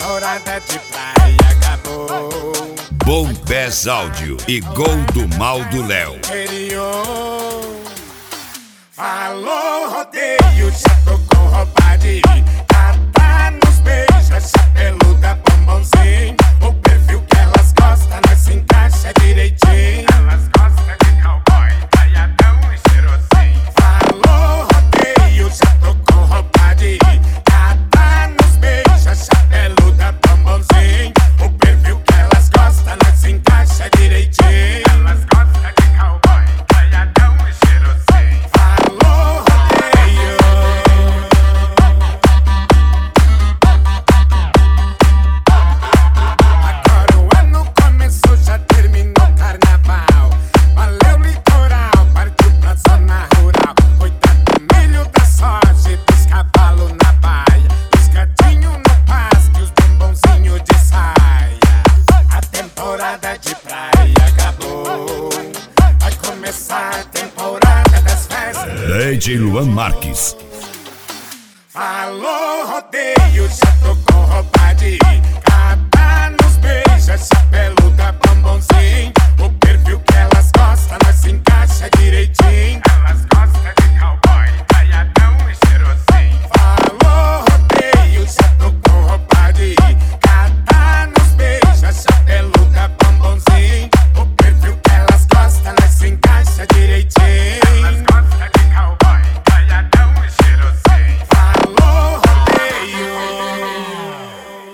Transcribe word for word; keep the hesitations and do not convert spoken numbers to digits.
temporada de praia acabou. Bom Pés Áudio e Gol do Mal do Léo. Falou rodeio, já tô com roupa de catar nos beijos, chapeluda, bombonzinho. O perfil que elas gostam, nós se encaixa direitinho. Elas gostam de cowboy, talhadão e cheirosinho. Falou rodeio, já tô com roupa de catar nos beijos, chapeluda, bombonzinho. O perfil que elas gostam, nós se encaixa direitinho. Elas gostam de cowboy, talhadão e cheirosinho. Falou rodeio. Agora o ano começou, já terminou o carnaval. Valeu litoral, partiu pra zona rural. Cuidado do milho, da soja, dos cavalos na baia, dos gatinhos no pasto e os bombonzinhos de saia. A temporada de praia acabou, vai começar a temporada das festas. D J Luan Marques. Falou rodeio, já tô com roupa de catar nos beijos.